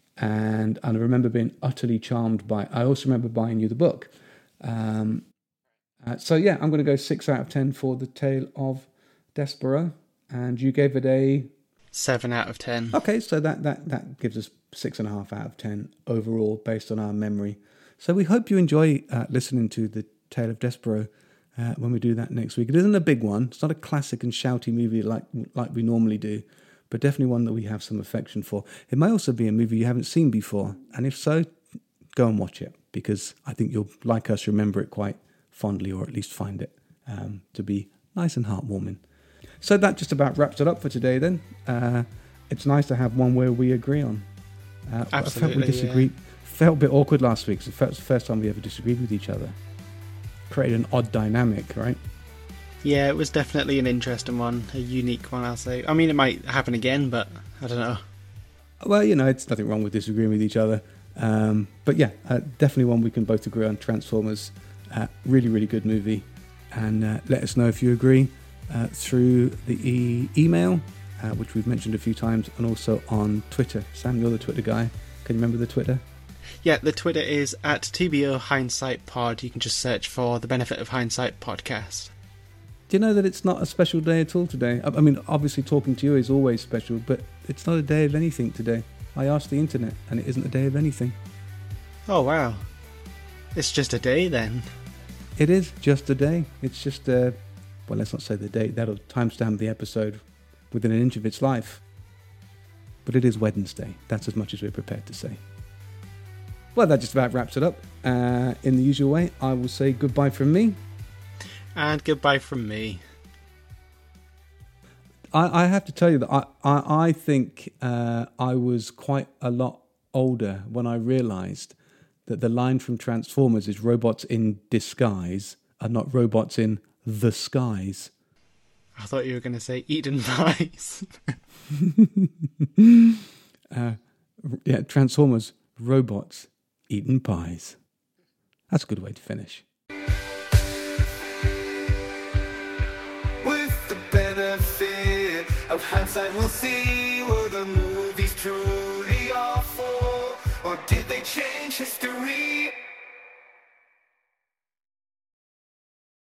And, and I remember being utterly charmed by it. I also remember buying you the book. Um, uh, so yeah, I'm going to go six out of ten for The Tale of Despereaux. And you gave it a... seven out of ten. Okay, so that, that, that gives us six and a half out of ten overall based on our memory. So we hope you enjoy uh, listening to The Tale of Despereaux uh, when we do that next week. It isn't a big one. It's not a classic and shouty movie like like we normally do, but definitely one that we have some affection for. It may also be a movie you haven't seen before, and if so, go and watch it, because I think you'll, like us, remember it quite fondly, or at least find it um, to be nice and heartwarming. So that just about wraps it up for today then. Uh, it's nice to have one where we agree on. Uh, Absolutely, I felt we disagreed. Yeah. Felt a bit awkward last week, so it was the first time we ever disagreed with each other. Created an odd dynamic, right? Yeah, it was definitely an interesting one, a unique one, I'll say. I mean, it might happen again, but I don't know. Well, you know, it's nothing wrong with disagreeing with each other. Um, but yeah, uh, definitely one we can both agree on. Transformers, uh, really, really good movie. And uh, let us know if you agree uh, through the e- email, uh, which we've mentioned a few times, and also on Twitter. Sam, you're the Twitter guy. Can you remember the Twitter? Yeah, the Twitter is at T B O Hindsight Pod. You can just search for the Benefit of Hindsight podcast. Do you know that it's not a special day at all today? I mean, obviously talking to you is always special, but it's not a day of anything today. I asked the internet, and it isn't a day of anything. Oh, wow. It's just a day, then. It is just a day. It's just, uh, well, let's not say the date. That'll timestamp the episode within an inch of its life. But it is Wednesday. That's as much as we're prepared to say. Well, that just about wraps it up. Uh, in the usual way, I will say goodbye from me. And goodbye from me. I, I have to tell you that I, I, I think uh, I was quite a lot older when I realised that the line from Transformers is robots in disguise and not robots in the skies. I thought you were going to say Eden pies. uh, yeah, Transformers, robots, eating pies. That's a good way to finish. With the benefit of hindsight, we'll see were the movies truly awful, or did they change?